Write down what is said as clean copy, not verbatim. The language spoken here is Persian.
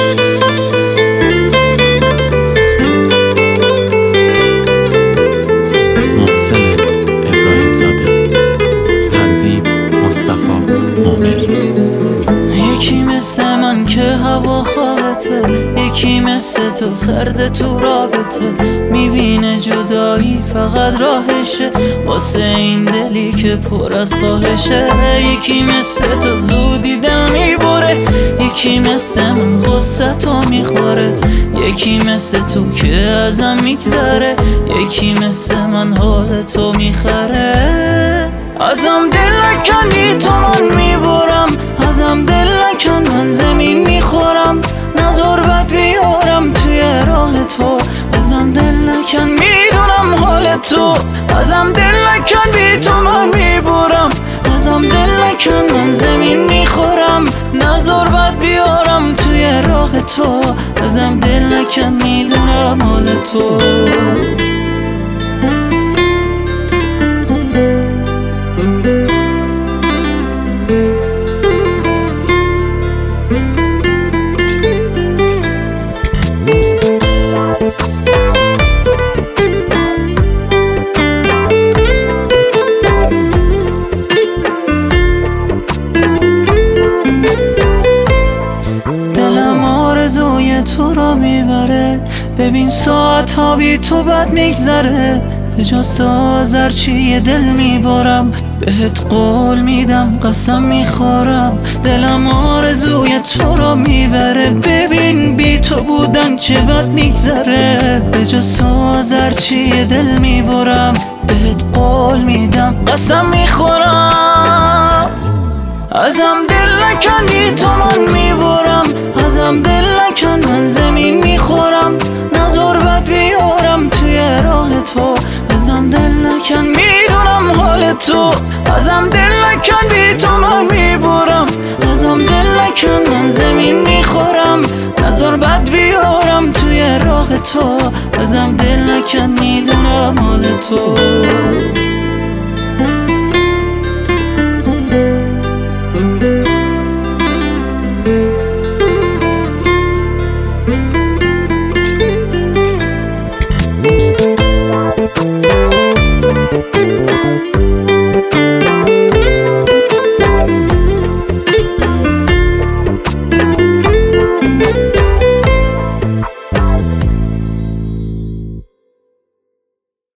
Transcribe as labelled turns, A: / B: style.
A: یکی مثل من که هوا خوابته، یکی مثل تو سرد تو رابطه، میبینه جدایی فقط راهشه واسه این دلی که پر از خواهشه. یکی مثل تو زودی دل میبره، یکی مثل من غصه تو میخوره، یکی مثل تو که ازم میگذره، یکی مثل من حال تو میخره. ازم دل نکنی تو من میبرم، ازم دل نکن من زمین میخورم، نظر بد بیارم توی راه تو. ازم دل نکن میدونم حال تو، ازم دل نکن بی تو من میبرم، ازم دل نکن من زمین میخورم، نظر بد بیارم توی راه تو. ازم دل نکن میدونم حال تو. تو را میبره، ببین ساعت ها بی تو بد میگذره، به جا سازرچی دل میبارم، بهت قول میدم قسم میخورم. دلم آرزوی تو را میبره، ببین بی تو بودن چه بد میگذره، به جا سازرچی دل میبارم، بهت قول میدم قسم میخورم. ازم دل نکنی تو من میبرم، ازم دل نکن من زمین میخورم، نظر بد بیارم توی راه تو. ازم دل نکن میدونم حال تو، ازم دل نکن بی تو من میبرم، ازم دل نکن من زمین میخورم، نظر بد بیارم توی راه تو. ازم دل نکن میدونم حال تو.